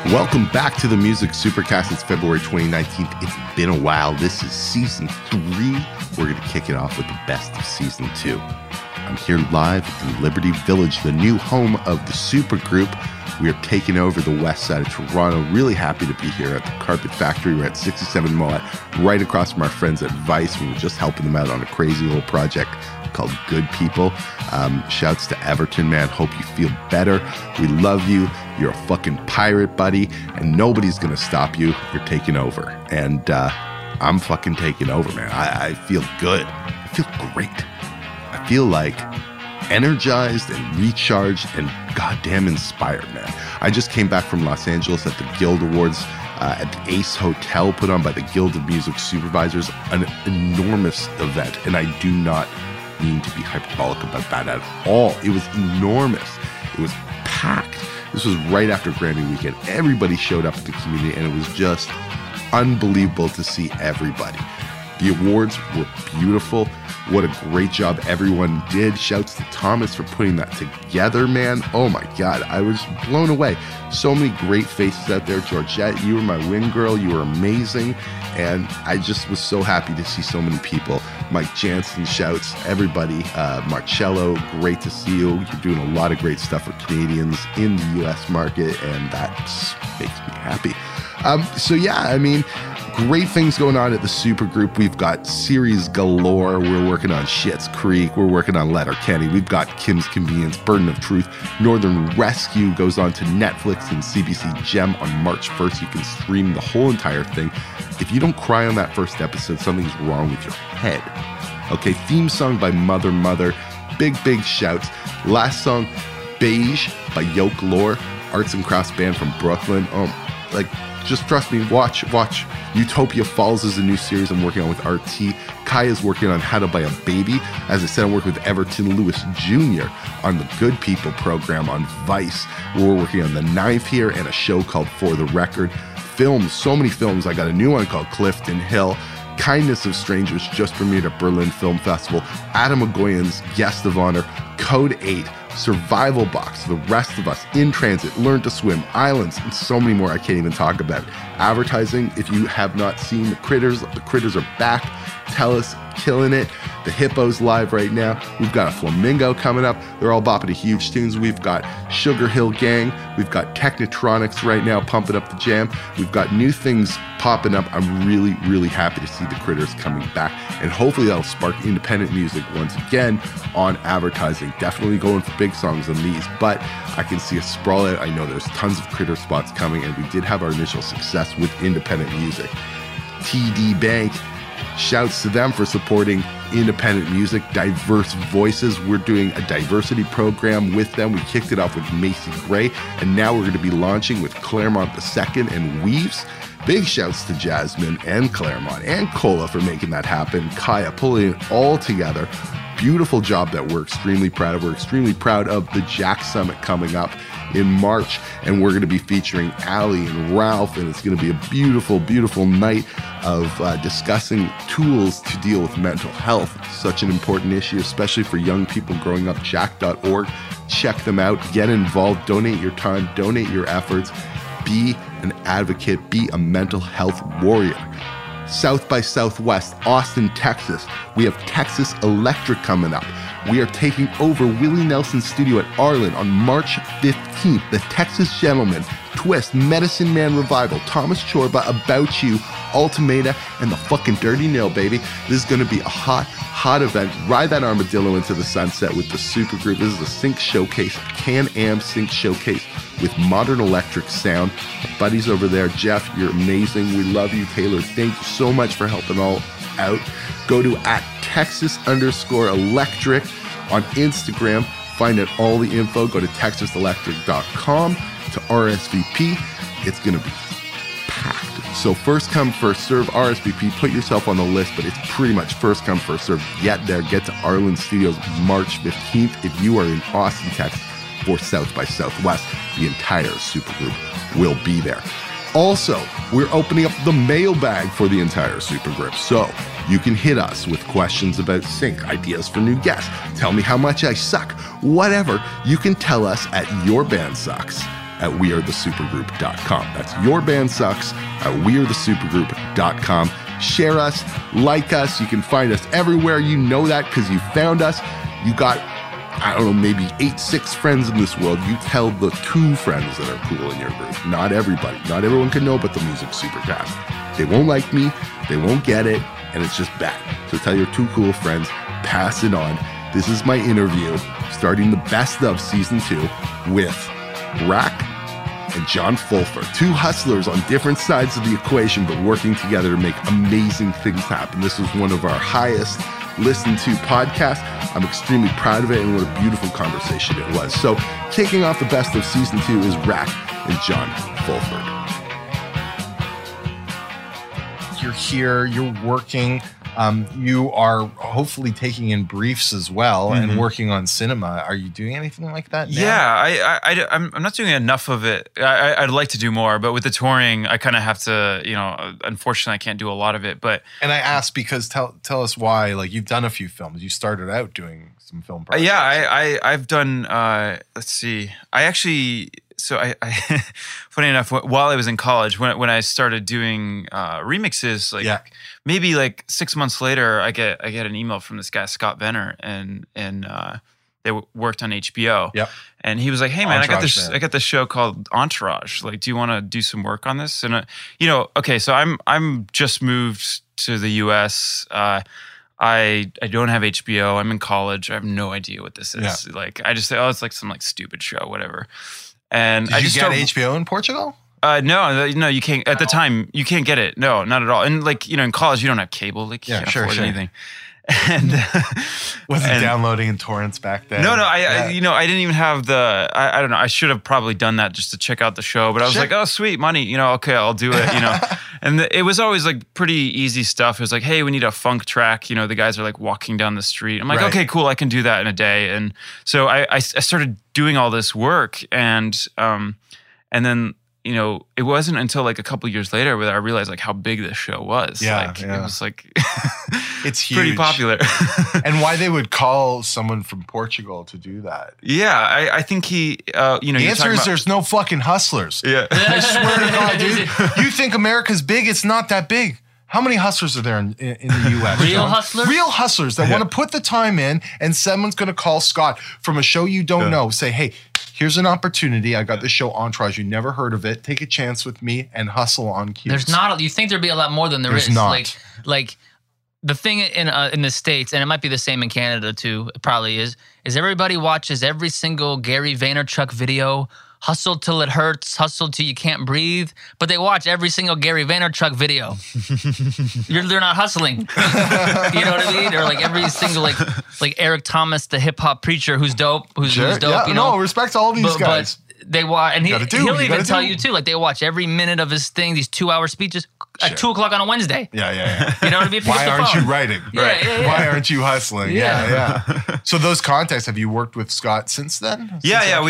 Welcome back to the Music Supercast. It's February 2019. It's been a while. This is season 3. We're going to kick it off with the best of season 2. I'm here live in Liberty Village, the new home of the Supergroup. We are taking over the west side of Toronto. Really happy to be here at the Carpet Factory. We're at 67 Moet, right across from our friends at Vice. We were just helping them out on a crazy little project called Good People. Shouts to Everton, man. Hope you feel better. We love you. You're a fucking pirate, buddy, and nobody's going to stop you. You're taking over. And I'm fucking taking over, man. I feel good. I feel great. I feel like energized and recharged and goddamn inspired, man. I just came back from Los Angeles at the Guild Awards at the Ace Hotel, put on by the Guild of Music Supervisors, an enormous event, and I do not mean to be hyperbolic about that at all. It was enormous. It was packed. This was right after Grammy weekend. Everybody showed up at the community, and it was just unbelievable to see everybody. The awards were beautiful. What a great job everyone did. Shouts to Thomas for putting that together, man. Oh my God, I was blown away. So many great faces out there. Georgette, you were my wing girl. You were amazing. And I just was so happy to see so many people. Mike Jansen, shouts, everybody. Marcello, great to see you. You're doing a lot of great stuff for Canadians in the US market, and that makes me happy. So yeah, I mean, great things going on at the Supergroup. We've got series galore. We're working on Schitt's Creek. We're working on Letterkenny. We've got Kim's Convenience, Burden of Truth. Northern Rescue goes on to Netflix and CBC Gem on March 1st. You can stream the whole entire thing. If you don't cry on that first episode, something's wrong with your head. Okay, theme song by Mother Mother. Big shouts. Last song, Beige by Yoke Lore, arts and crafts band from Brooklyn. Just trust me, watch. Utopia Falls is a new series I'm working on with RT. Kaya's working on How to Buy a Baby. As I said, I'm working with Everton Lewis Jr. on the Good People program on Vice. We're working on The Ninth here and a show called For the Record. Films, so many films. I got a new one called Clifton Hill. Kindness of Strangers just premiered at Berlin Film Festival. Adam Agoyan's Guest of Honor. Code 8. Survival Box, The Rest of Us, In Transit, Learn to Swim, Islands, and so many more I can't even talk about. Advertising, if you have not seen the Critters are back. Tell Us, killing it. The Hippo's live right now. We've got a Flamingo coming up. They're all bopping to huge tunes. We've got Sugar Hill Gang. We've got Technotronics right now pumping up the jam. We've got new things popping up. I'm really happy to see the Critters coming back, and hopefully that'll spark independent music once again on advertising. Definitely going for big songs on these, but I can see a sprawl out. I know there's tons of Critter spots coming, and we did have our initial success with independent music. TD Bank, shouts to them for supporting independent music, diverse voices. We're doing a diversity program with them. We kicked it off with Macy Gray, and now we're going to be launching with Claremont II and Weaves. Big shouts to Jasmine and Claremont and Cola for making that happen. Kaya pulling it all together. Beautiful job that we're extremely proud of. We're extremely proud of the Jack Summit coming up in March, and we're going to be featuring Allie and Ralph, and it's going to be a beautiful night of discussing tools to deal with mental health. Such an important issue, especially for young people growing up. Jack.org, check them out, get involved, donate your time, donate your efforts, be an advocate, be a mental health warrior. South by Southwest, Austin, Texas. We have Texas Electric coming up. We are taking over Willie Nelson's studio at Arlen on March 15th. The Texas Gentlemen, Twist, Medicine Man Revival, Thomas Chorba, About You, Ultimata, and the fucking Dirty Nail, baby. This is going to be a hot event. Ride that armadillo into the sunset with the Supergroup. This is a sync showcase, Can-Am sync showcase with modern electric sound. Our buddies over there, Jeff, you're amazing. We love you. Taylor, thank you so much for helping all out. Go to @Texas_electric on Instagram. Find out all the info. Go to texaselectric.com to RSVP. It's going to be packed. So first come, first serve. RSVP, put yourself on the list, but it's pretty much first come, first serve. Get there. Get to Arlen Studios March 15th. If you are in Austin, Texas, for South by Southwest, the entire Supergroup will be there. Also, we're opening up the mailbag for the entire Supergroup. So you can hit us with questions about sync, ideas for new guests, tell me how much I suck, whatever. You can tell us at at wearethesupergroup.com. That's Your Band Sucks at wearethesupergroup.com. Share us, like us. You can find us everywhere. You know that because you found us. You got, I don't know, maybe 6 friends in this world. You tell the 2 friends that are cool in your group. Not everybody. Not everyone can know about the Music Supercast. They won't like me. They won't get it. And it's just bad. So tell your 2 cool friends. Pass it on. This is my interview starting the best of season 2 with Rack and John Fulford, 2 hustlers on different sides of the equation, but working together to make amazing things happen. This was one of our highest listened to podcasts. I'm extremely proud of it, and what a beautiful conversation it was. So kicking off the best of season 2 is Rack and John Fulford. You're here, you're working. You are hopefully taking in briefs as well and working on cinema. Are you doing anything like that now? Yeah, I'm not doing enough of it. I'd like to do more, but with the touring, I kind of have to, unfortunately, I can't do a lot of it. And I asked because tell us why. Like, you've done a few films. You started out doing some film projects. Yeah, I've done. Let's see. I funny enough, while I was in college, when I started doing remixes, maybe 6 months later, I get an email from this guy Scott Venner, and they worked on HBO. Yep. And he was like, "Hey man, Entourage, I got this show called Entourage. Like, do you want to do some work on this?" And okay, so I'm just moved to the U.S. I don't have HBO. I'm in college. I have no idea what this is. Yeah. I just say, it's some stupid show, whatever. And Did you get HBO in Portugal? No, you can't. At the time, you can't get it. No, not at all. And in college, you don't have cable. You can't afford anything. And wasn't downloading in torrents back then. No, I didn't even have the. I don't know. I should have probably done that just to check out the show. But I was like, oh, sweet money. Okay, I'll do it. And it was always pretty easy stuff. It was like, hey, we need a funk track. The guys are walking down the street. I'm like, okay, cool. I can do that in a day. And so I started doing all this work, and then it wasn't until a couple years later where I realized how big this show was. It was it's huge, pretty popular. And why they would call someone from Portugal to do that? Yeah, I think he. The answer is there's no fucking hustlers. Yeah, I swear to God, dude. You think America's big? It's not that big. How many hustlers are there in the U.S.? Real hustlers? Real hustlers that want to put the time in, and someone's going to call Scott from a show you don't know, say, hey, here's an opportunity. I got this show Entourage. You never heard of it. Take a chance with me and hustle on cue. There's not. You think there'd be a lot more than there's not. Like the thing in the States, and it might be the same in Canada too. It probably is everybody watches every single Gary Vaynerchuk video. Hustle till it hurts, hustle till you can't breathe. But they watch every single Gary Vaynerchuk video. They're not hustling. You know what I mean? Or every single like Eric Thomas, the hip hop preacher who's dope, who's dope. Yeah, no, respect to all these guys. But they watch, and he'll even tell you too. They watch every minute of his thing, these 2-hour speeches at 2:00 on a Wednesday. Yeah. You know what I mean? Why aren't you writing? Yeah. Why aren't you hustling? Yeah. So those contacts, have you worked with Scott since then?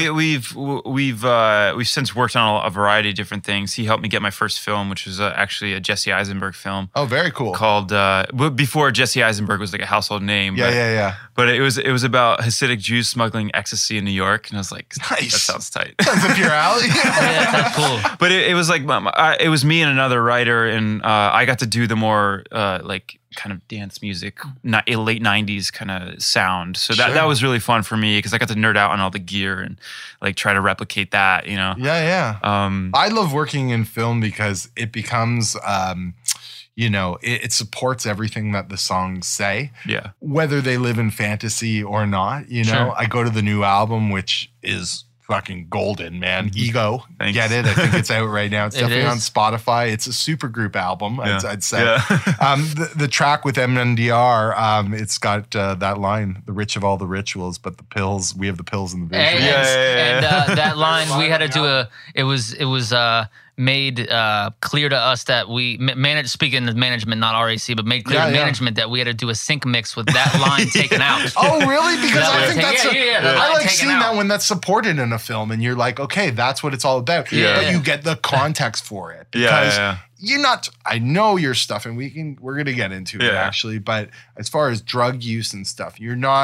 We've since worked on a variety of different things. He helped me get my first film, which was actually a Jesse Eisenberg film. Oh, very cool. Called before Jesse Eisenberg was a household name. Yeah. But it was about Hasidic Jews smuggling ecstasy in New York, and I was like, nice. That sounds tight. Sounds up your alley. Yeah, that's cool. But it was it was me and another writer, and I got to do the more kind of dance music, late 90s kind of sound. So that was really fun for me because I got to nerd out on all the gear and try to replicate that, Yeah. I love working in film because it becomes, it supports everything that the songs say. Yeah. Whether they live in fantasy or not, Sure. I go to the new album, which is fucking golden, man. Ego. Thanks. Get it? I think it's out right now. It's definitely is. on Spotify. It's a supergroup album, I'd say. Yeah. The track with MNDR, it's got that line, the rich of all the rituals, but the pills, we have the pills in the vision. And that line, we had to do it was made clear to us that we speaking of management, not RAC, but made clear to management that we had to do a sync mix with that line taken out. Oh, really? Because I think that's I like seeing out. that when that's supported in a film and you're like, okay, that's what it's all about. But you get the context for it. Because you're not, I know your stuff, and we're going to get into it actually, but as far as drug use and stuff, you're not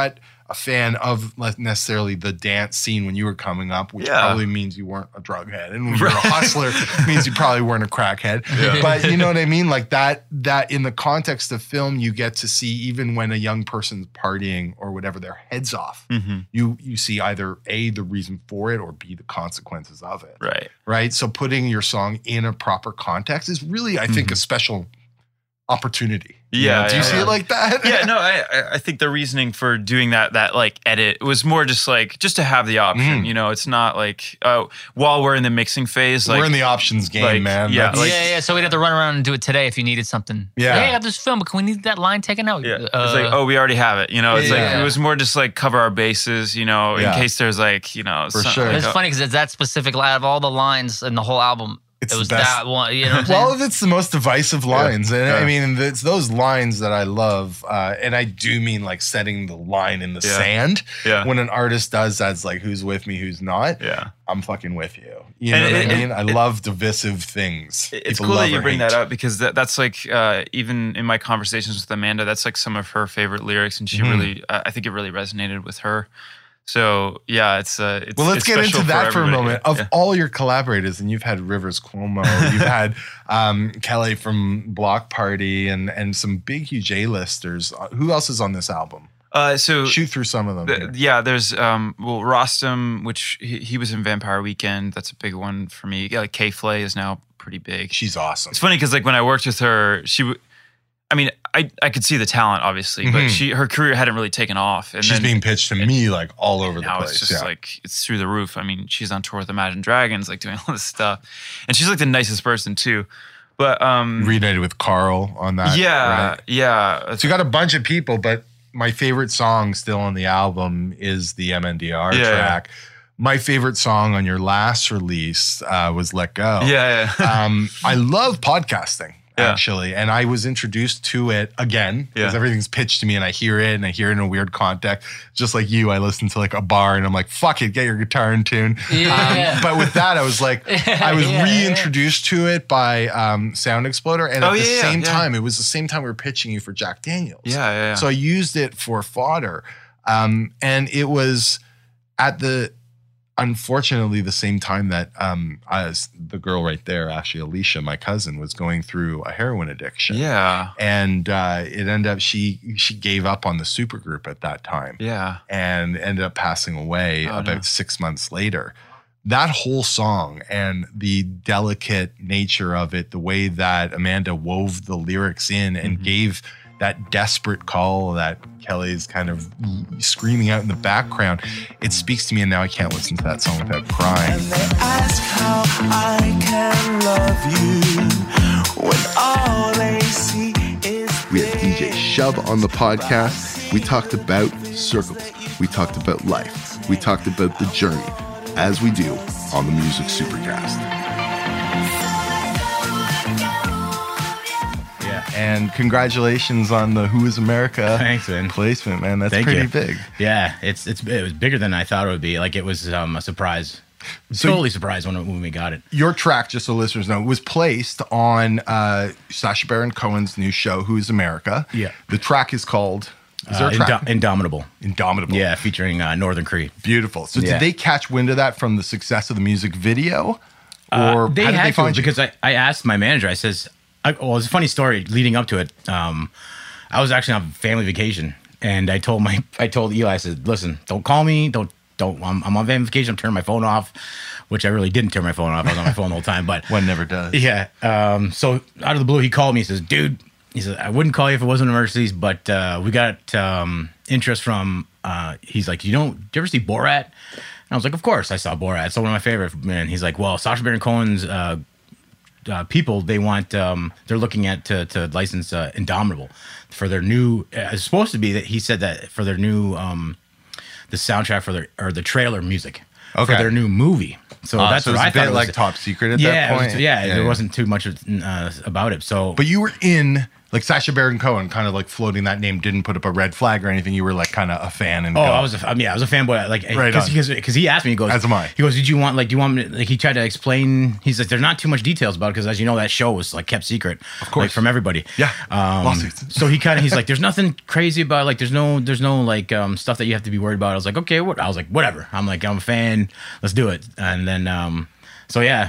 a fan of necessarily the dance scene when you were coming up, which probably means you weren't a drug head. And when you were a hustler, means you probably weren't a crackhead. Yeah. But you know what I mean? Like that in the context of film, you get to see even when a young person's partying or whatever, their head's off, you see either A, the reason for it, or B, the consequences of it. Right. Right? So putting your song in a proper context is really, I think, a special opportunity. Yeah. Do you see it like that? Yeah, no, I think the reasoning for doing that like edit was more just to have the option. You know, it's not like while we're in the mixing phase, like we're in the options game, like, man. Yeah, yeah. So we'd have to run around and do it today if you needed something. Yeah. Hey, I got this film, but can we need that line taken out? Yeah. It's like, oh, we already have it. You know, it's like it was more just like cover our bases, you know, in case there's like, you know, for sure. It's funny because it's that specific out of all the lines in the whole album. It was that one, you know what I'm saying? Well, it's the most divisive lines. And I mean, it's those lines that I love. And I do mean like setting the line in the sand. Yeah. When an artist does that's like, who's with me, who's not. Yeah. I'm fucking with you. You know what I mean? I love divisive things. It's People cool that you bring hate. that up because that's like, even in my conversations with Amanda, that's like some of her favorite lyrics. And she really, I think it really resonated with her. So yeah, it's well. Let's get into that for a moment. Of all your collaborators, and you've had Rivers Cuomo, you've had Kelly from Block Party, and some big, huge A-listers. Who else is on this album? So shoot through some of them. There's Rostam, which he was in Vampire Weekend. That's a big one for me. Yeah, like K-Flay is now pretty big. She's awesome. It's funny because like when I worked with her, I mean, I could see the talent, obviously, but her career hadn't really taken off. And she's being pitched to me like all over the place. It's just like, it's through the roof. I mean, she's on tour with Imagine Dragons, like doing all this stuff. And she's like the nicest person too. But reunited with Carl on that. Yeah, right? yeah. So you got a bunch of people, but my favorite song still on the album is the MNDR track. Yeah. My favorite song on your last release was Let Go. Yeah. I love podcasting. Actually, and I was introduced to it again because everything's pitched to me and I hear it in a weird context. Just like you, I listen to like a bar and I'm like, fuck it, get your guitar in tune. But with that, I was like, I was reintroduced to it by Sound Exploder. And at the same time, it was the same time we were pitching you for Jack Daniels. Yeah. So I used it for fodder. And it was unfortunately, the same time that as the girl right there, actually Alicia, my cousin, was going through a heroin addiction. Yeah. And it ended up she gave up on the supergroup at that time. Yeah. And ended up passing away about 6 months later. That whole song and the delicate nature of it, the way that Amanda wove the lyrics in and gave that desperate call that Kelly's kind of screaming out in the background, it speaks to me, and now I can't listen to that song without crying. And they ask how I can love you when all they see is we had DJ Shove on the podcast. We talked about circles. We talked about life. We talked about the journey, as we do on the Music Supercast. And congratulations on the Who Is America placement, man. That's pretty big. Yeah, it was bigger than I thought it would be. Like it was a surprise. Totally surprised when we got it. Your track, just so listeners know, was placed on Sacha Baron Cohen's new show, Who Is America. Yeah. The track is called... Is there a track? Indomitable. Indomitable. Yeah, featuring Northern Cree. Beautiful. So did they catch wind of that from the success of the music video? Or they how did had they find to, because I asked my manager, I says... well, it's a funny story leading up to it. I was actually on family vacation, and I told Eli, I said, "Listen, don't call me. Don't. I'm on family vacation. I'm turning my phone off," which I really didn't turn my phone off. I was on my phone the whole time, but one never does. Yeah. So out of the blue, he called me. He says, "Dude," he says, "I wouldn't call you if it wasn't emergencies, but we got interest from." He's like, "Do you ever see Borat?" And I was like, "Of course, I saw Borat. It's one of my favorite." Man, he's like, "Well, Sacha Baron Cohen's." People they want they're looking at to license Indomitable for their new it's supposed to be that he said that for their new the soundtrack for the trailer music for their new movie. So that's what I thought. It was like top secret at that point. There wasn't too much about it. So but you were in Like Sacha Baron Cohen, kind of like floating that name, didn't put up a red flag or anything. You were like kind of a fan. And I was a fanboy. Like, because he asked me, he goes, as am I. He goes, do you want me to, like, he tried to explain, he's like, there's not too much details about it, because as you know, that show was like kept secret, of course, like, from everybody. Yeah. Lawsuits. So he's like, there's nothing crazy about, like, there's no like stuff that you have to be worried about. I was like, okay, I was like, whatever. I'm like, I'm a fan. Let's do it. And then, so yeah,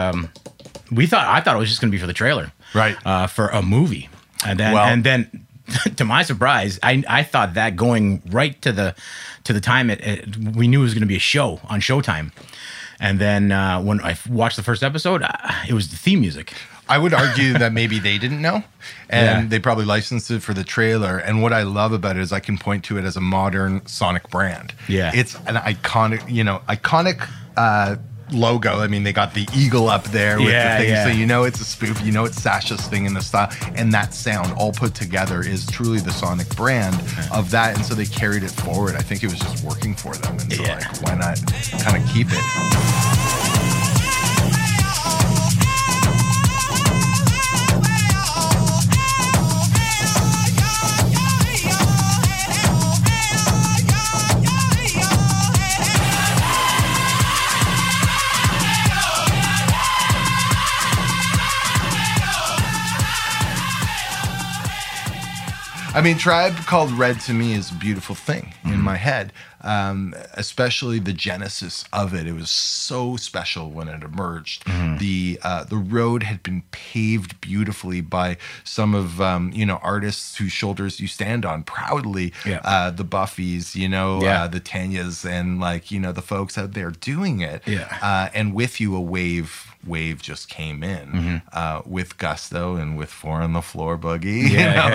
I thought it was just going to be for the trailer. Right. For a movie. And then to my surprise, I thought that going right to the time we knew it was going to be a show on Showtime. And then when I watched the first episode, it was the theme music. I would argue that maybe they didn't know, and they probably licensed it for the trailer. And what I love about it is I can point to it as a modern Sonic brand. Yeah. It's an iconic logo. I mean, they got the eagle up there with the thing, so you know it's a spoof. You know it's Sacha's thing in the style, and that sound all put together is truly the Sonic brand of that. And so they carried it forward. I think it was just working for them, and so like, why not kind of keep it? I mean, Tribe Called Red to me is a beautiful thing in my head, especially the genesis of it. It was so special when it emerged. The road had been paved beautifully by some of artists whose shoulders you stand on proudly. The Buffys, the Tanyas, and the folks out there doing it. And with you, a wave just came in with gusto and with Four on the Floor Boogie.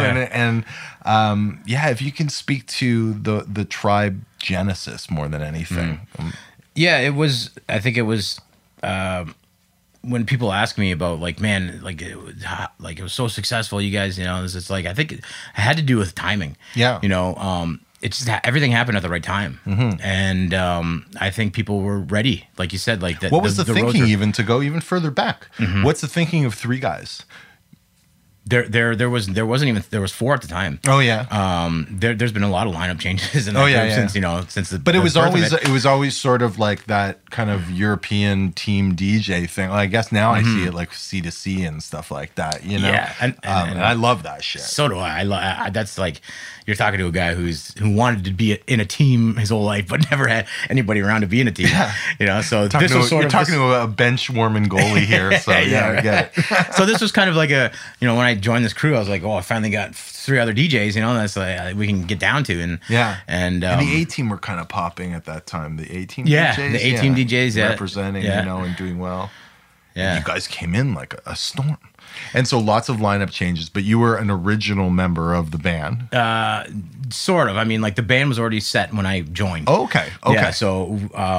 If you can speak to the Tribe genesis more than anything. I think it was when people ask me about it was so successful, you guys, it's like, I think it had to do with timing. It's just everything happened at the right time, and I think people were ready, like you said. Like, what was the thinking even to go even further back? What's the thinking of three guys? There was four at the time. Oh yeah. There's been a lot of lineup changes in since the. But it was always sort of like that kind of European team DJ thing. Well, I guess now I see it like C2C and stuff like that. Yeah, and I love that shit. So do I. That's like, you're talking to a guy who wanted to be in a team his whole life, but never had anybody around to be in a team. So this was you're talking to a bench warming goalie here. So I get it. So this was kind of like when I joined this crew, I was like, I finally got three other DJs. That's like we can get down to. And and the A-Team were kind of popping at that time. The A-Team DJs, the A-Team DJs, representing, and doing well. Yeah, and you guys came in like a storm. And so lots of lineup changes, but you were an original member of the band. Sort of. I mean, like, the band was already set when I joined. Oh, okay. Yeah, so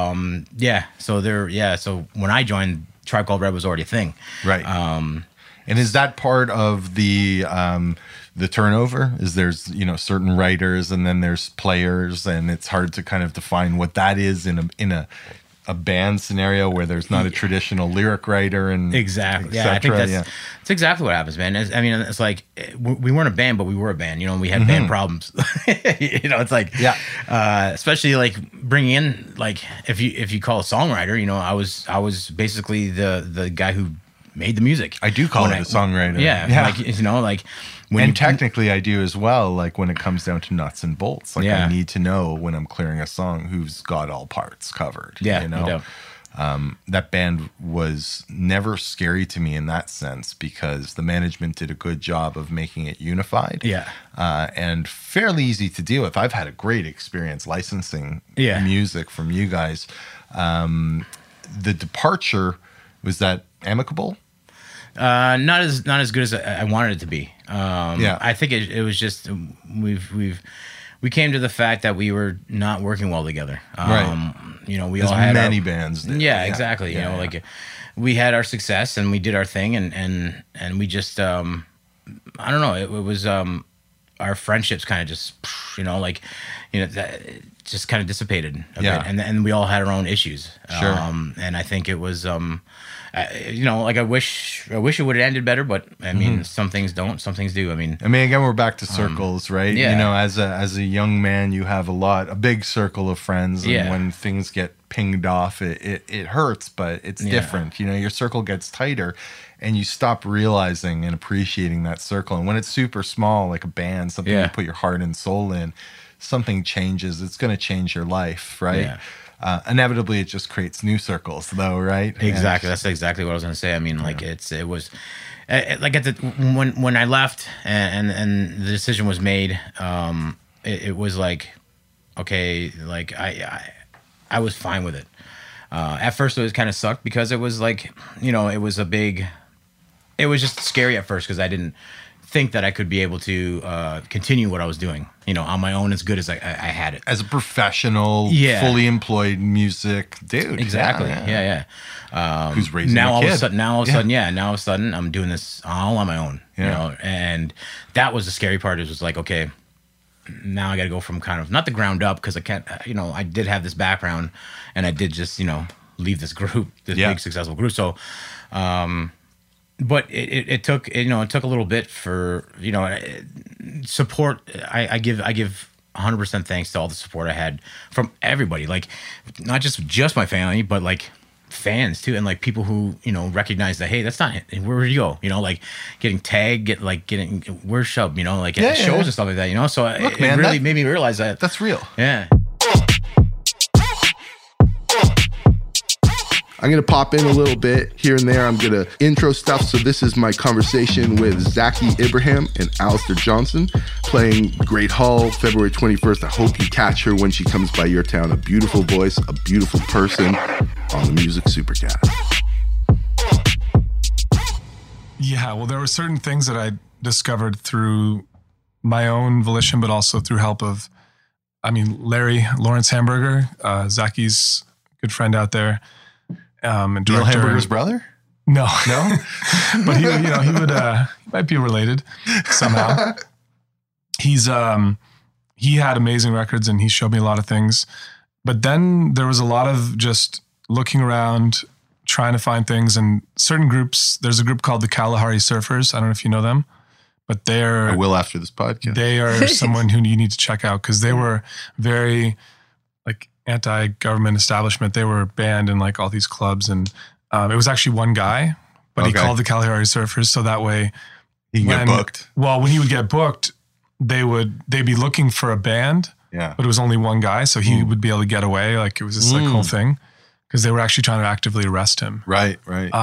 so when I joined, Tribe Called Red was already a thing. Right. And is that part of the turnover? Is there's certain writers and then there's players, and it's hard to kind of define what that is in a band scenario where there's not a traditional lyric writer and exactly. Yeah, I think that's exactly what happens, man. It's like we weren't a band, but we were a band. We had band problems. It's like especially like bringing in, like, if you call a songwriter, I was basically the guy who made the music. I do call it a songwriter. Yeah. And technically I do as well, like when it comes down to nuts and bolts. Like I need to know when I'm clearing a song who's got all parts covered. Yeah, no doubt. That band was never scary to me in that sense, because the management did a good job of making it unified. Yeah. And fairly easy to deal with. I've had a great experience licensing music from you guys. The departure, was that amicable? Not as good as I wanted it to be. I think it was just we came to the fact that we were not working well together. Right. We as all had many bands did. Yeah, exactly. We had our success and we did our thing, and we just I don't know. It was our friendships kind of just just kind of dissipated a Yeah. bit, and we all had our own issues. Sure. And I think it was, like I wish it would have ended better, but I mean, some things don't, some things do. I mean, again, we're back to circles, right? yeah. You know, as a young man, you have a big circle of friends, and Yeah. when things get pinged off, it hurts, but it's different. You know, your circle gets tighter, and you stop realizing and appreciating that circle. And when it's super small, like a band, something you put your heart and soul in, something changes. It's going to change your life, right? Yeah. Inevitably, it just creates new circles, though, right? Exactly. That's exactly what I was going to say. I mean, like it was like when I left and the decision was made, it was like, okay, like I was fine with it. At first, it was kind of sucked because it was like, it was just scary at first because I didn't think that I could be able to continue what I was doing, on my own as good as I had it. As a professional, fully employed music dude. Exactly. Yeah. Who's raising now a all kid. of a sudden, I'm doing this all on my own. And that was the scary part. It was like, okay, now I got to go from kind of not the ground up because I can't. I did have this background, and I did just leave this group, this big successful group. So, but it took it took a little bit for support. I give 100% thanks to all the support I had from everybody, like not just my family, but like fans too, and like people who recognize that, hey, that's not it. Where do you go? Like getting tagged, getting where's Shub, like at shows and stuff like that. So Look, it man, really made me realize that that's real. Yeah. I'm going to pop in a little bit here and there. I'm going to intro stuff. So this is my conversation with Zaki Ibrahim and Alistair Johnson playing Great Hall, February 21st. I hope you catch her when she comes by your town. A beautiful voice, a beautiful person on the Music Supercast. Yeah, well, there were certain things that I discovered through my own volition, but also through help of, Lawrence Hamburger, Zaki's good friend out there. And Neil director. Hamburger's brother? No, but he might be related somehow. He had amazing records and he showed me a lot of things. But then there was a lot of just looking around, trying to find things, and certain groups. There's a group called the Kalahari Surfers. I don't know if you know them, but I will after this podcast. They are someone who you need to check out because they were very like anti-government establishment. They were banned in like all these clubs, and it was actually one guy, but he called the Kalahari Surfers so that way he can get booked. Well, when he would get booked, they'd be looking for a band, but it was only one guy, so he would be able to get away. Like it was this like whole thing because they were actually trying to actively arrest him. Right.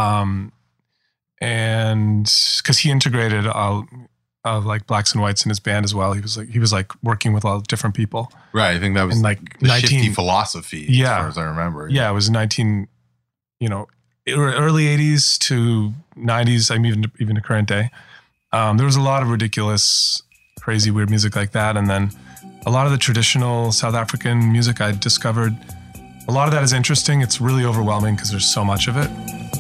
And because he integrated like blacks and whites in his band as well. He was like working with all different people. Right. I think that was and like the shifty philosophy as far as I remember. Yeah, it was early 80s to 90s. Even to current day. There was a lot of ridiculous, crazy, weird music like that. And then a lot of the traditional South African music I discovered, a lot of that is interesting. It's really overwhelming because there's so much of it.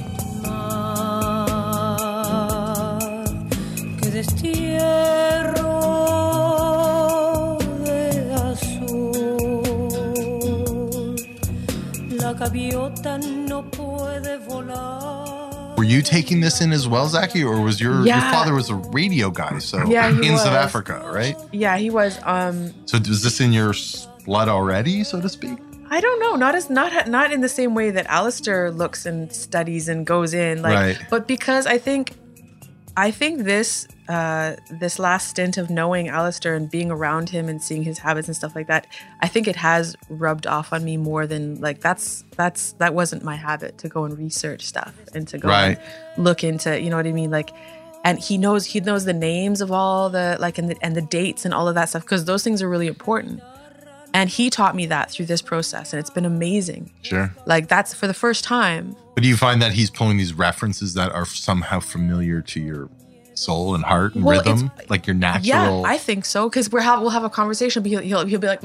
Were you taking this in as well, Zaki, or was your father was a radio guy? So in South Africa, right? Yeah, he was. So was this in your blood already, so to speak? I don't know. Not in the same way that Alistair looks and studies and goes in, but because I think this last stint of knowing Alistair and being around him and seeing his habits and stuff like that, I think it has rubbed off on me more than like that wasn't my habit to go and research stuff and to go and look into, you know what I mean? Like, and he knows the names of all the like and the dates and all of that stuff because those things are really important. And he taught me that through this process, and it's been amazing. Sure. Like that's for the first time. But do you find that he's pulling these references that are somehow familiar to your soul and heart and rhythm, like your natural? Yeah, I think so. Because we'll have a conversation, but he'll be like,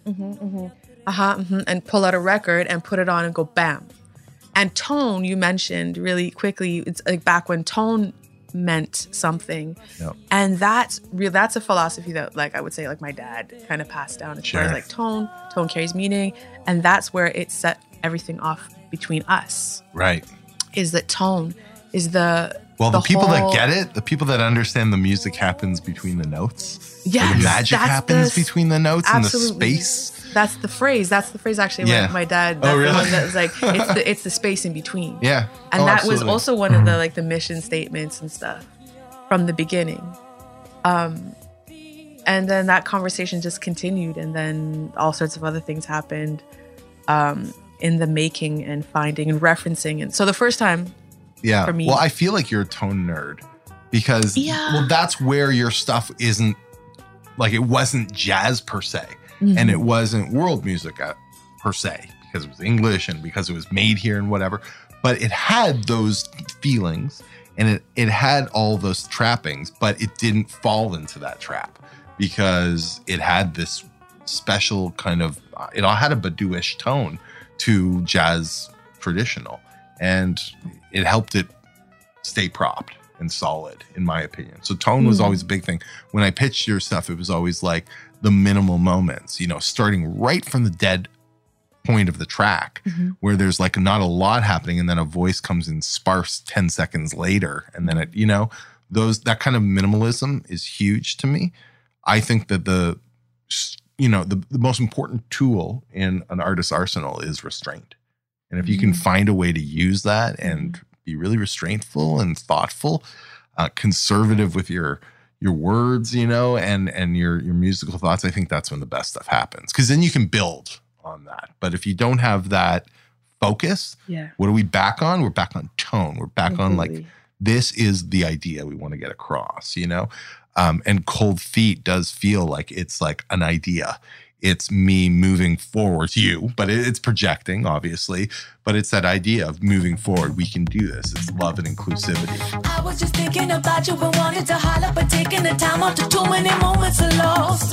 and pull out a record and put it on and go bam. And tone, you mentioned really quickly. It's like back when tone meant something. Yep. And that's a philosophy that, like, I would say, like, my dad kind of passed down as far as like tone carries meaning. And that's where it set everything off between us. Right. Is that tone is the people that get it, the people that understand the music happens between the notes. Yes, the magic happens between the notes absolutely. and the space. That's the phrase. Actually. Yeah. My dad. That's the one that was like, it's the space in between. Yeah. And that absolutely. was also one of the like the mission statements and stuff from the beginning. And then that conversation just continued, and then all sorts of other things happened in the making and finding and referencing. And so the first time, for me, well, I feel like you're a tone nerd because that's where your stuff isn't like, it wasn't jazz per se. And it wasn't world music per se, because it was English and because it was made here and whatever. But it had those feelings and it had all those trappings, but it didn't fall into that trap because it had this special kind of, it all had a Badu-ish tone to jazz traditional. And it helped it stay propped and solid, in my opinion. So tone was always a big thing. When I pitched your stuff, it was always like, the minimal moments, starting right from the dead point of the track where there's like not a lot happening, and then a voice comes in sparse 10 seconds later. And then that kind of minimalism is huge to me. I think that the most important tool in an artist's arsenal is restraint. And if you can find a way to use that and be really restraintful and thoughtful, conservative with your words, and your musical thoughts, I think that's when the best stuff happens. Because then you can build on that. But if you don't have that focus, what are we back on? We're back on tone. We're back on like, this is the idea we want to get across, And Cold Feet does feel like it's like an idea. It's me moving forward, but it's projecting, obviously. But it's that idea of moving forward. We can do this. It's love and inclusivity. I was just thinking about you and wanted to holler, but taking the time off to too many moments are lost.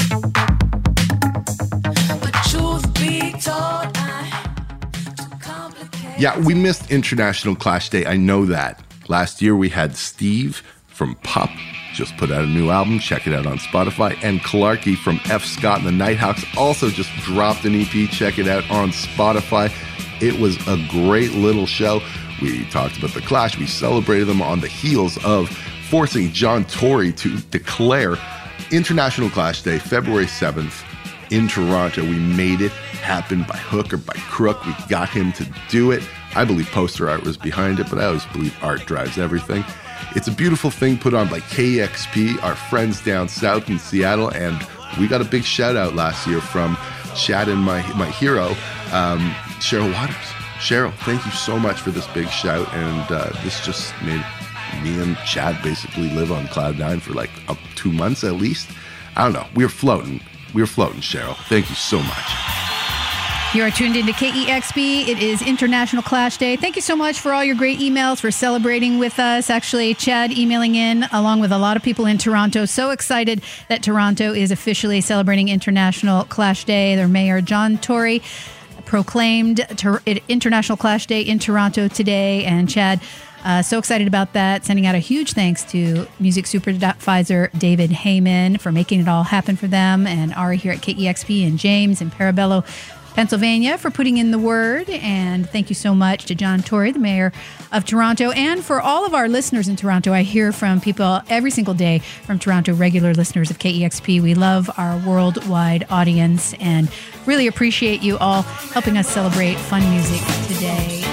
But truth be told, too complicated. Yeah, we missed International Clash Day. I know that. Last year we had Steve from Pup, just put out a new album. Check it out on Spotify. And Clarky from F. Scott and the Nighthawks also just dropped an EP. Check it out on Spotify. It was a great little show. We talked about the Clash. We celebrated them on the heels of forcing John Tory to declare International Clash Day, February 7th in Toronto. We made it happen by hook or by crook. We got him to do it. I believe poster art was behind it, but I always believe art drives everything. It's a beautiful thing put on by KEXP, our friends down south in Seattle, and we got a big shout out last year from Chad and my hero, Cheryl Waters. Cheryl, thank you so much for this big shout, and this just made me and Chad basically live on cloud nine for like 2 months at least. I don't know. We were floating, Cheryl. Thank you so much. You are tuned into KEXP. It is International Clash Day. Thank you so much for all your great emails, for celebrating with us. Actually, Chad emailing in along with a lot of people in Toronto. So excited that Toronto is officially celebrating International Clash Day. Their mayor, John Tory, proclaimed International Clash Day in Toronto today. And Chad, so excited about that. Sending out a huge thanks to music supervisor David Heyman for making it all happen for them, and Ari here at KEXP, and James in Parabello, Pennsylvania, for putting in the word. And thank you so much to John Tory, the mayor of Toronto. And for all of our listeners in Toronto, I hear from people every single day from Toronto, regular listeners of KEXP. We love our worldwide audience and really appreciate you all helping us celebrate fun music today.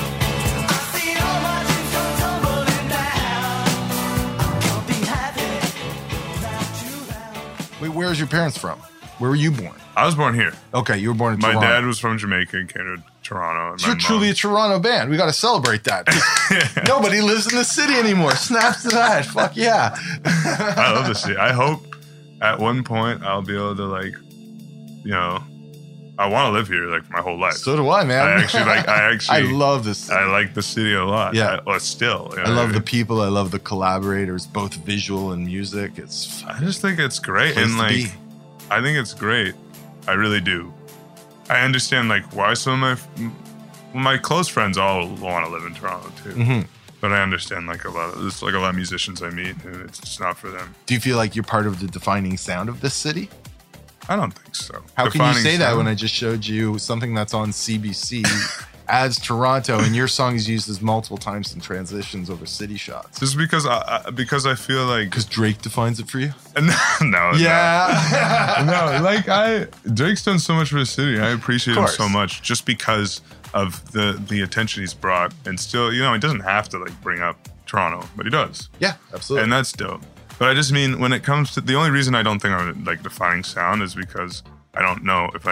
Wait, where's your parents from? Where were you born? I was born here. Okay, you were born in Toronto. My dad was from Jamaica and came to Toronto. And you're truly a Toronto band. We got to celebrate that. Nobody lives in the city anymore. Snaps to that. Fuck yeah. I love the city. I hope at one point I'll be able to I want to live here like my whole life. So do I, man. I love this city. I like the city a lot. Yeah. Still. I love the people. I love the collaborators, both visual and music. I just think it's great. And I think it's great. I really do. I understand why some of my close friends all want to live in Toronto too. Mm-hmm. But I understand like a lot of musicians I meet, and it's just not for them. Do you feel like you're part of the defining sound of this city? I don't think so. How can you say that when I just showed you something that's on CBC as Toronto, and your song is used as multiple times in transitions over city shots? Just because I feel like because Drake defines it for you. No. Yeah. No, like Drake's done so much for the city. I appreciate him so much just because of the attention he's brought, and still, you know, he doesn't have to like bring up Toronto, but he does. Yeah, absolutely. And that's dope. But I just mean when it comes to the only reason I don't think I'm like defining sound is because I don't know if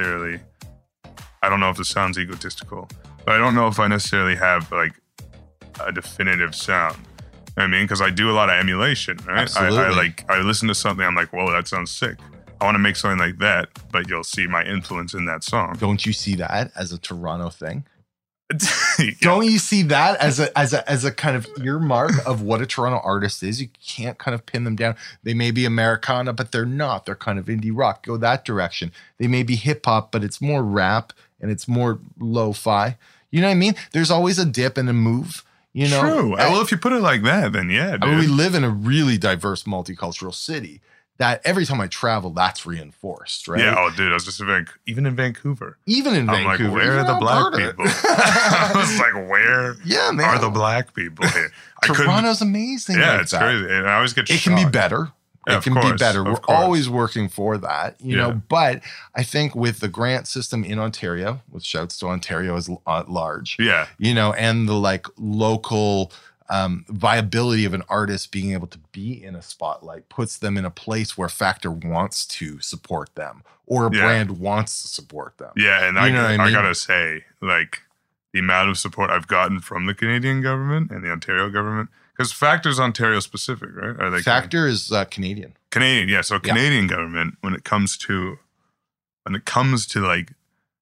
I don't know if the sound's egotistical, but I don't know if I necessarily have like a definitive sound. You know what I mean? Because I do a lot of emulation, right? Absolutely. I listen to something, I'm like, whoa, that sounds sick. I want to make something like that, but you'll see my influence in that song. Don't you see that as a Toronto thing? Yeah. Don't you see that as a kind of earmark of what a Toronto artist is? You can't kind of pin them down. They may be Americana, but they're not. They're kind of indie rock. Go that direction. They may be hip hop, but it's more rap and it's more lo-fi. You know what I mean? There's always a dip and a move. You know? True. Well, if you put it like that, then yeah, dude. I mean, we live in a really diverse, multicultural city. That every time I travel, that's reinforced, right? Yeah. Oh, dude, I was just even in Vancouver. Even in I'm Vancouver. Like, where are the black people? I was like, where are the black people here? Toronto's amazing. Yeah, like it's that. crazy. And I always get shocked. It can be better. Yeah, it can be better. We're always working for that, you know. But I think with the grant system in Ontario, with shouts to Ontario as large, you know, and the like local viability of an artist being able to be in a spotlight puts them in a place where Factor wants to support them or a brand wants to support them. Yeah, and you know what I mean? gotta say, like the amount of support I've gotten from the Canadian government and the Ontario government. Because Factor's Ontario specific, right? Are they Factor is Canadian. Canadian, yeah. So Canadian government, when it comes to like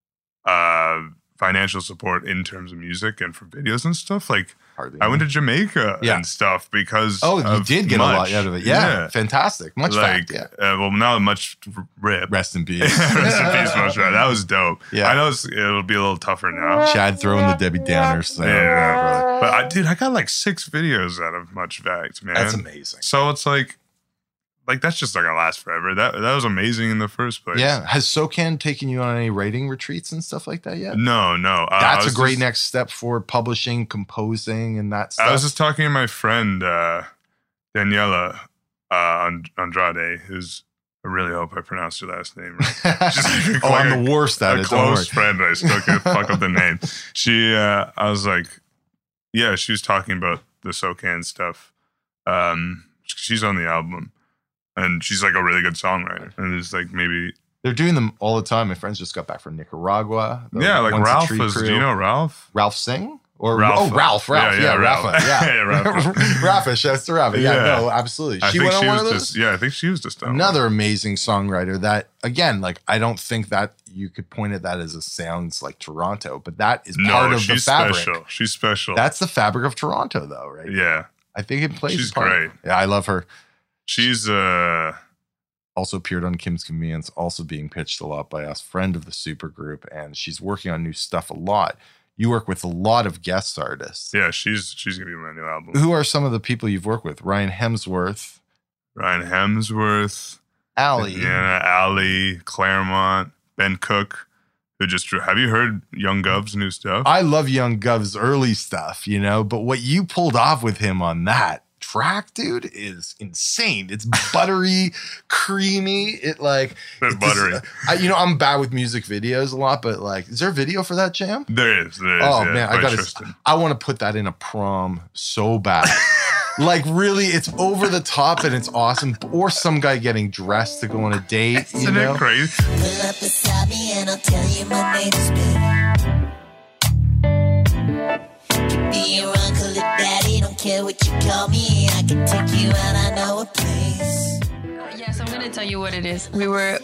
financial support in terms of music and for videos and stuff, like I went to Jamaica and stuff because you did get a lot out of it. Yeah. Fantastic. Much like, fact, well, not much rip. Rest in peace. Rest in peace, much right. That was dope. Yeah. I know it'll be a little tougher now. Chad throwing the Debbie Downers thing. Yeah, but I got like 6 videos out of Much Fact, man. That's amazing. So it's like that's just not gonna last forever. That was amazing in the first place. Yeah. Has SOCAN taken you on any writing retreats and stuff like that yet? No. That's a great next step for publishing, composing, and that stuff. I was just talking to my friend Daniela Andrade, who's I really hope I pronounced her last name right. She's like I'm the worst at it. Close friend, I still can't fuck up the name. She, I was like, yeah, she was talking about the SOCAN stuff. She's on the album. And she's like a really good songwriter. And it's like maybe they're doing them all the time. My friends just got back from Nicaragua. Yeah, like Ralph is. Do you know Ralph? Ralph Singh? Or Ralph. Oh, Ralph. Yeah, Rafa. Yeah, Ralph. Rafa. Shouts to Rafa. Yeah, no, absolutely. She went on one of those. I think she was just another amazing songwriter. That again, like I don't think that you could point at that as a sounds like Toronto, but that is part of the fabric. Special. She's special. That's the fabric of Toronto, though, right? Yeah, I think it plays. She's part. Great. Yeah, I love her. She's also appeared on Kim's Convenience, also being pitched a lot by us, friend of the supergroup, and she's working on new stuff a lot. You work with a lot of guest artists. Yeah, she's gonna be my new album. Who are some of the people you've worked with? Ryan Hemsworth, Ali, Ali, Claremont, Ben Cook. Who just have you heard Young Gov's new stuff? I love Young Gov's early stuff, you know, but what you pulled off with him on that track, dude, is insane. It's buttery, creamy. Buttery. I'm bad with music videos a lot, but like, is there a video for that jam? There is. Oh man, I want to put that in a prom so bad. Like really, it's over the top and it's awesome. Or some guy getting dressed to go on a date. Isn't it crazy? Pull up beside me and I'll tell you my name is Ben. Be your uncle or daddy, don't care what you call me. I can take you out, I know a place. Yes, I'm gonna tell you what it is. We were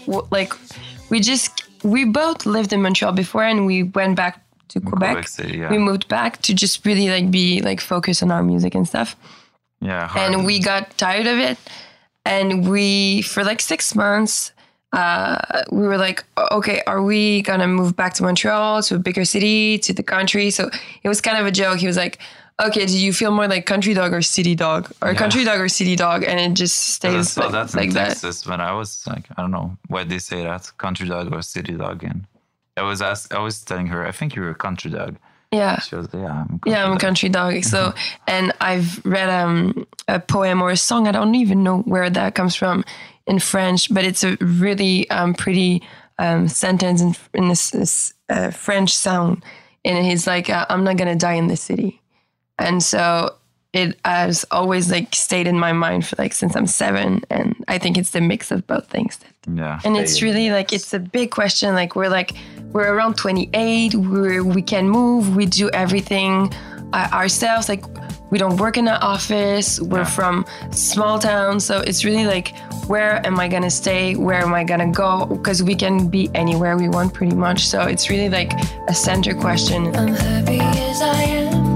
we both lived in Montreal before, and we went back to Quebec. City, yeah. We moved back to just really be focused on our music and stuff. Yeah. And we got tired of it, and we for 6 months we were like, okay, are we gonna move back to Montreal, to a bigger city, to the country? So it was kind of a joke. He was like, okay, do you feel more like country dog or city dog, or country dog or city dog? And it just stays that's like in that. Texas, but I was like, I don't know why they say that, country dog or city dog. And I was telling her, I think you're a country dog. Yeah. She was like, I'm a country dog. So, and I've read a poem or a song. I don't even know where that comes from in French, but it's a really pretty sentence in this French sound. And he's like, I'm not gonna die in the city. And so it has always like stayed in my mind for like since I'm 7, and I think it's the mix of both things. And it's really like it's a big question. Like we're around 28. We can move. We do everything ourselves. Like we don't work in an office. We're from small town, so it's really like where am I gonna stay? Where am I gonna go? Because we can be anywhere we want pretty much. So it's really like a center question. I'm happy as I am.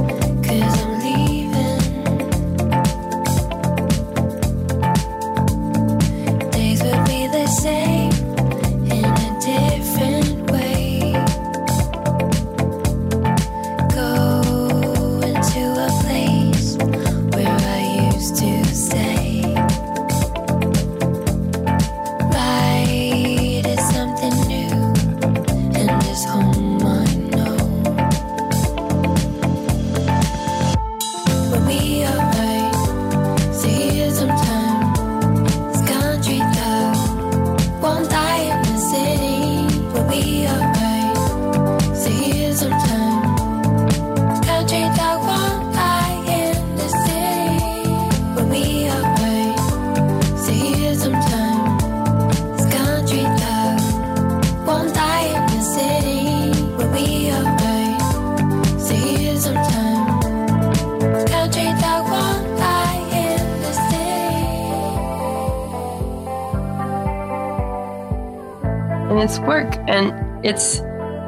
It's work, and it's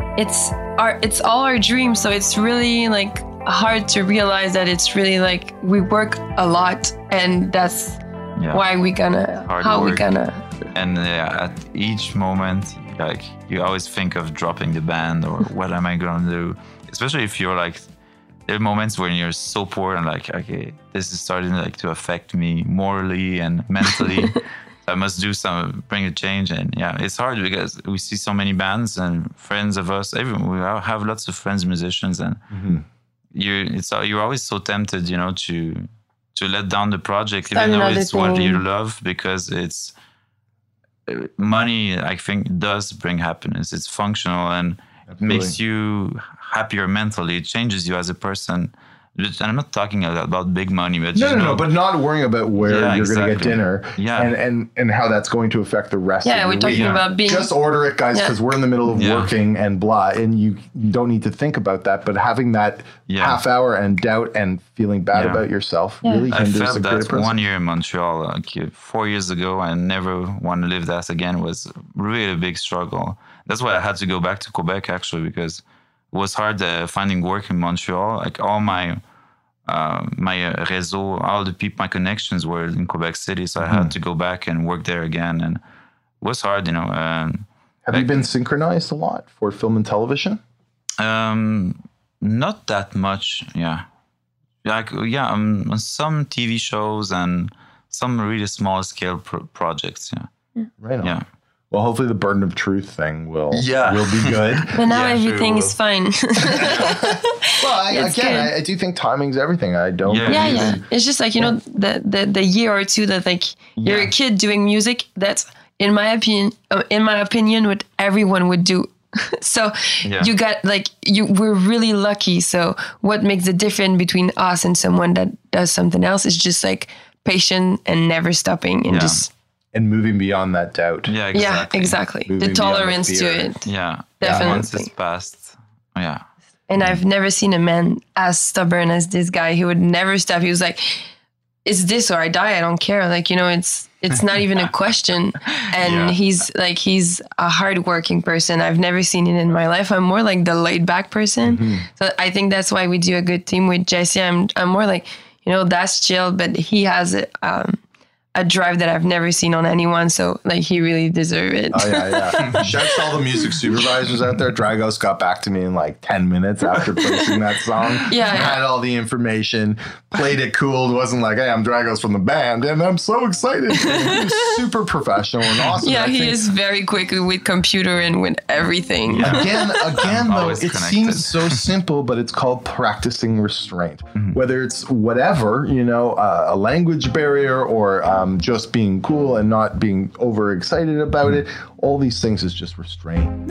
all our dreams. So it's really like hard to realize that it's really like we work a lot, and that's why we gonna And at each moment, like you always think of dropping the band or what am I gonna do? Especially if you're like, there are moments when you're so poor and like, okay, this is starting like to affect me morally and mentally. I must bring a change. And it's hard because we see so many bands and friends of us. We have lots of friends, musicians, and you're always so tempted, to let down the project, even though it's what you love, because it's money. I think does bring happiness. It's functional and it makes you happier mentally. It changes you as a person. And I'm not talking about big money, but no, but not worrying about where you're going to get dinner, and how that's going to affect the rest. Yeah, of we're talking about being. Just order it, guys, because we're in the middle of working and blah, and you don't need to think about that. But having that half hour and doubt and feeling bad about yourself really hinders I felt a greater that person. 1 year in Montreal, like 4 years ago, I never want to live that again. Was really a big struggle. That's why I had to go back to Quebec actually, because it was hard finding work in Montreal. Like all my réseau, all the people, my connections were in Quebec City, so I had to go back and work there again, and it was hard, Have you been synchronized a lot for film and television? Not that much, on some TV shows and some really small scale projects, Right on. Yeah. Well, hopefully the burden of truth thing will be good. But now everything is fine. Well, I do think timing's everything. I don't. Yeah. It's just like, the year or two that like you're a kid doing music. That's in my opinion, what everyone would do. So you got like we're really lucky. So what makes the difference between us and someone that does something else is just like patient and never stopping and just. And moving beyond that doubt. Yeah, exactly. Yeah, exactly. The tolerance to it. Yeah. Definitely. Once it's passed. Yeah. And I've never seen a man as stubborn as this guy. He would never stop. He was like, it's this or I die. I don't care. Like, it's not even a question. And he's a hardworking person. I've never seen it in my life. I'm more like the laid back person. Mm-hmm. So I think that's why we do a good team with Jesse. I'm more like, that's chill, but he has a drive that I've never seen on anyone. So like he really deserved it. Oh yeah. Shouts to all the music supervisors out there. Dragos got back to me in like 10 minutes after placing that song. Had all the information, played it cool. It wasn't like, hey, I'm Dragos from the band and I'm so excited. He was super professional and awesome. Yeah, he is very quick with computer and with everything. Again though, it seems so simple, but it's called practicing restraint. Whether it's whatever, a language barrier or just being cool and not being overexcited about it, all these things is just restraint.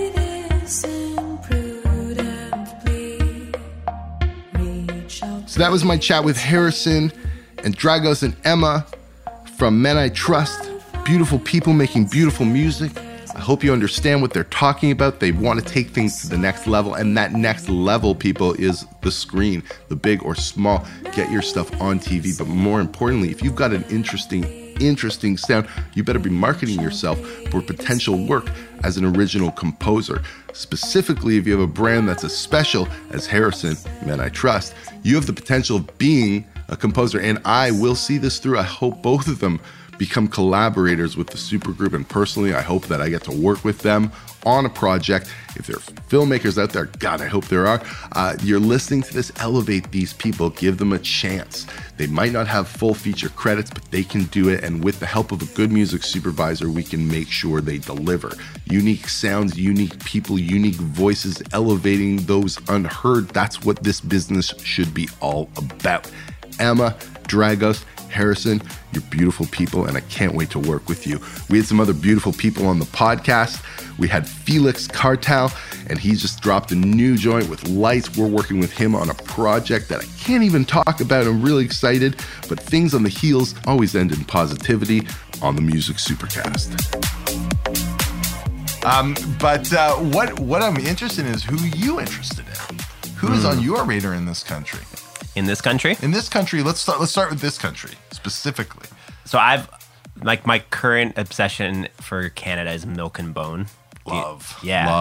So that was my chat with Harrison and Dragos and Emma from Men I Trust. Beautiful people making beautiful music. I hope you understand what they're talking about. They want to take things to the next level, and that next level, people, is the screen, the big or small. Get your stuff on TV, but more importantly, if you've got an interesting sound, you better be marketing yourself for potential work as an original composer. Specifically, if you have a brand that's as special as Harrison, Men I Trust, you have the potential of being a composer, and I will see this through. I hope both of them become collaborators with the supergroup, and personally I hope that I get to work with them on a project. If there are filmmakers out there, God, I hope there are, you're listening to this, elevate these people, give them a chance. They might not have full feature credits, but they can do it, and with the help of a good music supervisor, we can make sure they deliver. Unique sounds, unique people, unique voices, elevating those unheard. That's what this business should be all about. Emma, Dragos, Harrison, you're beautiful people, and I can't wait to work with you. We had some other beautiful people on the podcast. We had Felix Cartal, and he just dropped a new joint with Lights. We're working with him on a project that I can't even talk about. I'm really excited, but things on the heels always end in positivity on the Music Supercast. What I'm interested in is who you interested in. Who is on your radar in this country? In this country? In this country, let's start with this country specifically. So I've my current obsession for Canada is Milk and Bone. Love.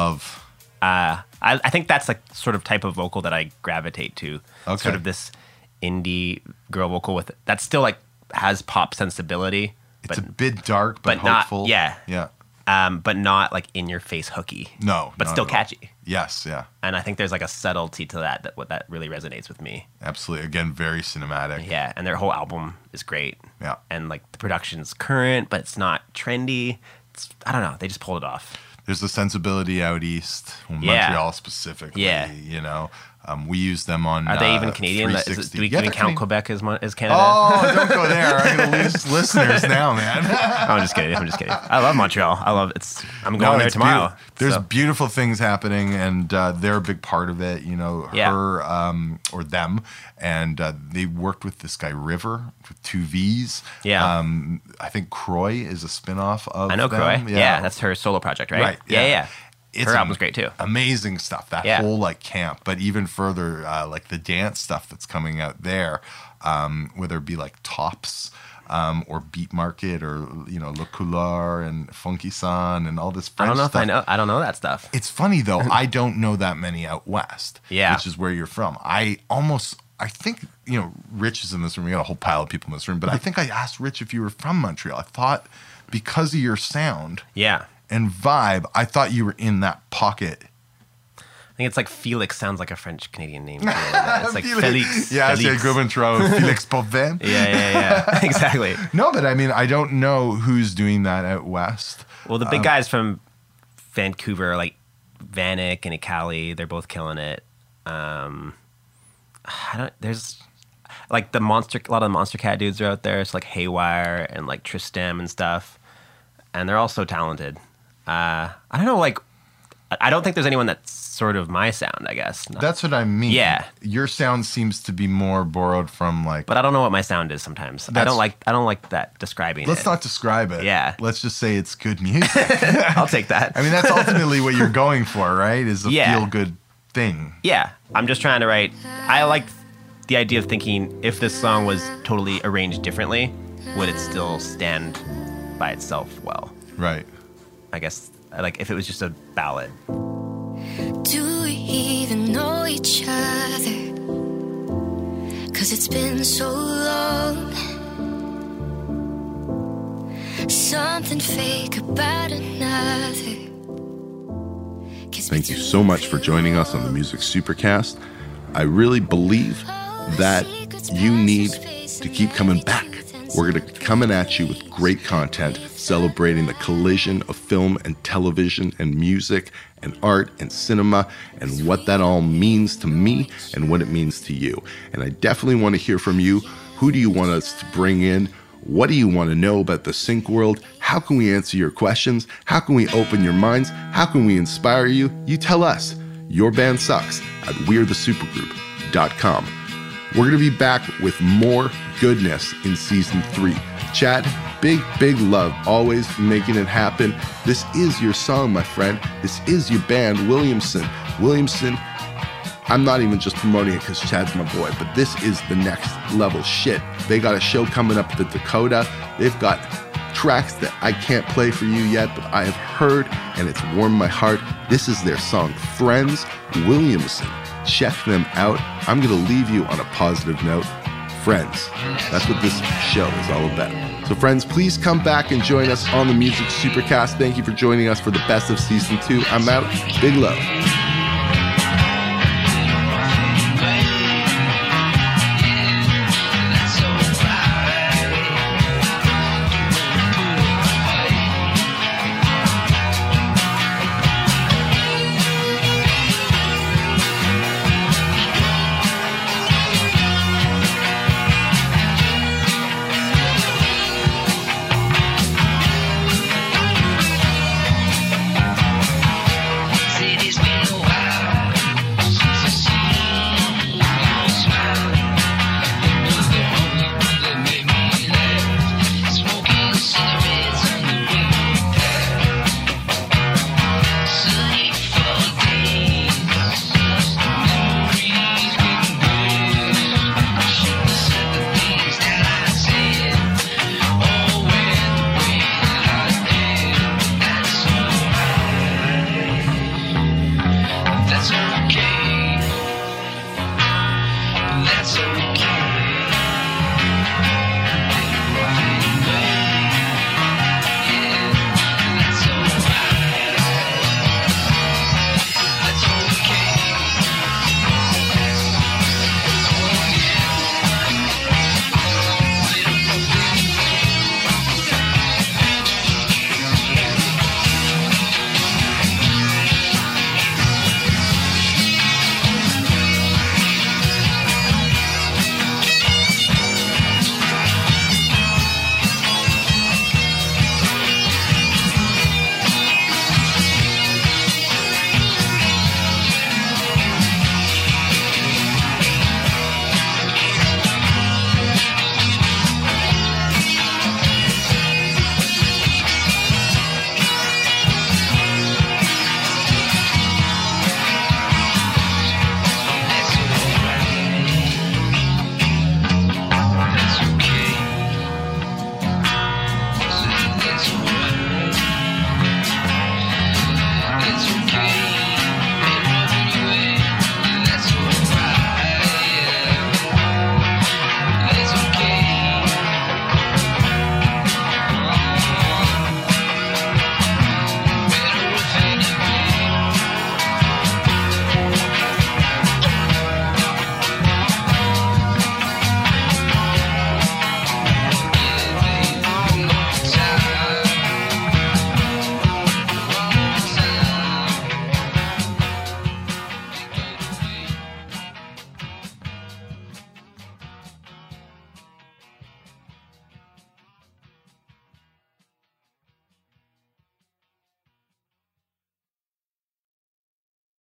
I think that's like sort of type of vocal that I gravitate to. Okay. Sort of this indie girl vocal with that still like has pop sensibility. It's a bit dark, but hopeful. Not, yeah. Yeah. But not like in your face hooky. No. But still catchy. Yes, yeah. And I think there's like a subtlety to that really resonates with me. Absolutely. Again, very cinematic. Yeah, and their whole album is great. Yeah. And like the production's current, but it's not trendy. I don't know. They just pulled it off. There's the sensibility out east, Montreal specifically. Yeah. We use them on. Are they even Canadian? Do we even count Quebec as Canada? Oh, don't go there. I'm going to lose listeners now, man. I'm just kidding. I love Montreal. I'm going there tomorrow. There's beautiful things happening, and they're a big part of it. Her or them, and they worked with this guy River with 2 V's. Yeah. I think Croy is a spinoff of. I know them. Croy. Yeah, that's her solo project, right? Right. Yeah. Her album's great too. Amazing stuff. That whole like camp, but even further, like the dance stuff that's coming out there, whether it be like Tops or Beat Market or Le Couleur and Funky Son and all this French stuff. I don't know that stuff. It's funny though. I don't know that many out west. Yeah, which is where you're from. I think Rich is in this room. We got a whole pile of people in this room, but I think I asked Rich if you were from Montreal. I thought because of your sound. Yeah. And vibe, I thought you were in that pocket. I think it's like Felix sounds like a French Canadian name. It's like Felix. Yeah, c'est Gouventreau, Felix Pauvin. Yeah. Exactly. No, but I mean, I don't know who's doing that out west. Well, the big guys from Vancouver, like Vanek and Ikali, they're both killing it. There's like a lot of the Monster Cat dudes are out there. It's like Haywire and like Tristem and stuff. And they're all so talented. I don't know, like, I don't think there's anyone that's sort of my sound, I guess. No. That's what I mean. Yeah. Your sound seems to be more borrowed from like. But I don't know what my sound is sometimes. I don't like that describing Let's not describe it. Yeah. Let's just say it's good music. I'll take that. I mean, that's ultimately what you're going for, right? Is a feel-good thing. Yeah. I'm just trying to write. I like the idea of thinking if this song was totally arranged differently, would it still stand by itself well? Right. I guess, like, if it was just a ballad. Do we even know each other? 'Cause it's been so long. something fake about another. Thank you so much for joining us on the Music Supercast. I really believe that you need to keep coming back. We're going to be coming at you with great content, celebrating the collision of film and television and music and art and cinema and what that all means to me and what it means to you. And I definitely want to hear from you. Who do you want us to bring in? What do you want to know about the sync world? How can we answer your questions? How can we open your minds? How can we inspire you? You tell us. Your band sucks at wearethesupergroup.com. We're going to be back with more goodness in season 3. Chad, big love, always making it happen. This is your song, my friend. This is your band, Williamson. Williamson, I'm not even just promoting it because Chad's my boy, but this is the next level shit. They got a show coming up at the Dakota. They've got tracks that I can't play for you yet, but I have heard and it's warmed my heart. This is their song, Friends, Williamson. Check them out. I'm going to leave you on a positive note. Friends. That's what this show is all about. So friends, please come back and join us on the Music Supercast. Thank you for joining us for the best of season 2. I'm out. Big love.